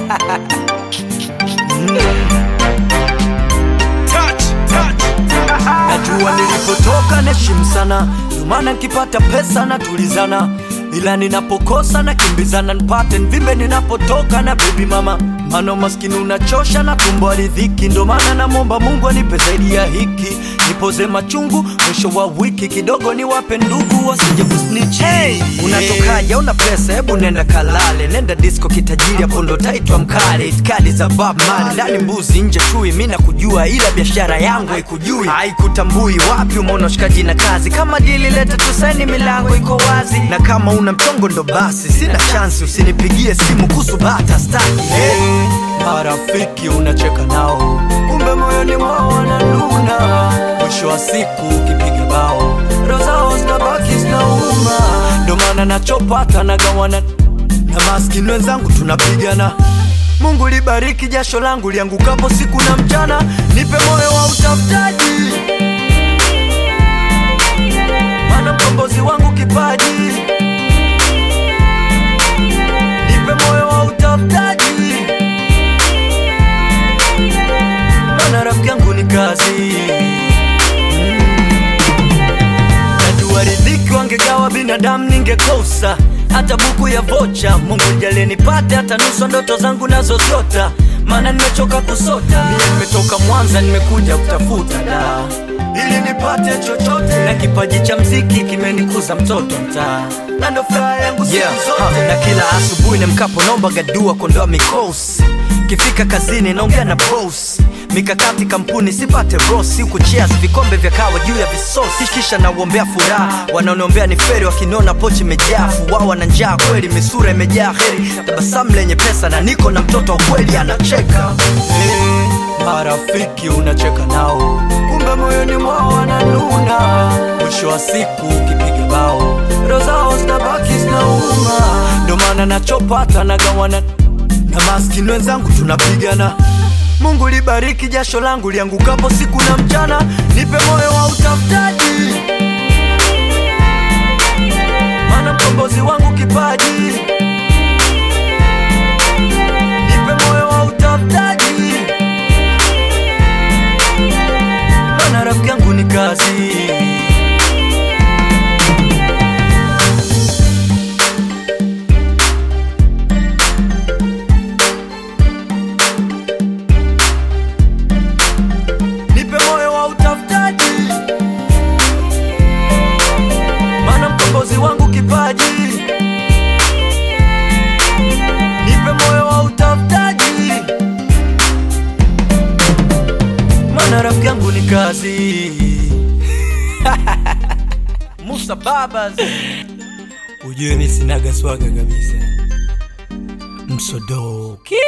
Najua nilipotoka naheshimu sana, ndio maana nikipata pesa na tulizana, ila ninapokosa na kimbizana nipate nvimbe ninapotoka na baby mama. Mano maskini unachosha na tumbo ridhiki, ndio maana namwomba Mungu anipe zaidi ya hiki, nipoze machungu mwisho wa wiki, kidogo niwape ndugu wasije kusnitch. Unatokaje una pesa, hebu nenda kalale, nenda disco kitajiri, hapo ndo taitwa mkale. Itikadi za Bob Marley, ndani mbuzi nje chui, mimi nakujua ila biashara yangu haikujui, haikutambui. Wapi umeona shikaji na kazi, kama dili leta tusaini, milango iko wazi, na kama una mtongo ndo basi sina chance, usinipigie simu kuhusu bata staki. Marafiki unacheka nao, kumbe moyoni mwao wananuna, mwisho wa siku ukipiga bao roho zao zinabaki zinauma. Ndo maana nachopata nagawana na maskini wenzangu, tunapigana. Mungu libariki jasho langu liangukapo siku na mchana, nipe moyo wa utafutaji, maana mkombozi wangu kipaji. Nipe moyo wa utafutaji, maana rafiki yangu ni kazi. Najua riziki wangegawa binadamu ningekosa hata buku ya vocha. Mungu jalie nipate hata nusu ndoto zangu nazo zota, maana nimechoka kusota. Mimi nimetoka Mwanza nimekuja kutafuta da, ili nipate chochote, na kipaji cha mziki kimenikuza mtoto mtaa, na ndo furaha yangu siku zote. Na kila asubuhi nimkapo naomba gadua kondoa mikosi, kifika kazini naongea na boss, mikakati kampuni sipate rosi, huku cheers vikombe vya kawa juu ya visosi, kisha naombea furaha, wanaoniombea ni feri, wakiniona pochi imejaa fuwa na njaa kweli, misura imejaa heri, tabasamu lenye pesa na niko na mtoto wa kweli anacheka. Marafiki unacheka nao, kumbe moyoni mwao wananuna, mwisho wa siku ukipiga bao roho zao zinabaki zinauma. Ndo maana nachopata nagawana na maskini wenzangu, tunapigana. Mungu libariki jasho langu liangukapo siku na mchana, nipe moyo wa utafutaji, maana mkombozi wangu kipaji. Nipe moyo wa utafutaji, maana rafiki yangu ni kazi. Wangu kipaji, nipe moyo wa utafutaji, maana rafiki yangu ni kazi. Musa Babas, ujue mimi sinaga swaga kabisa, msodoki.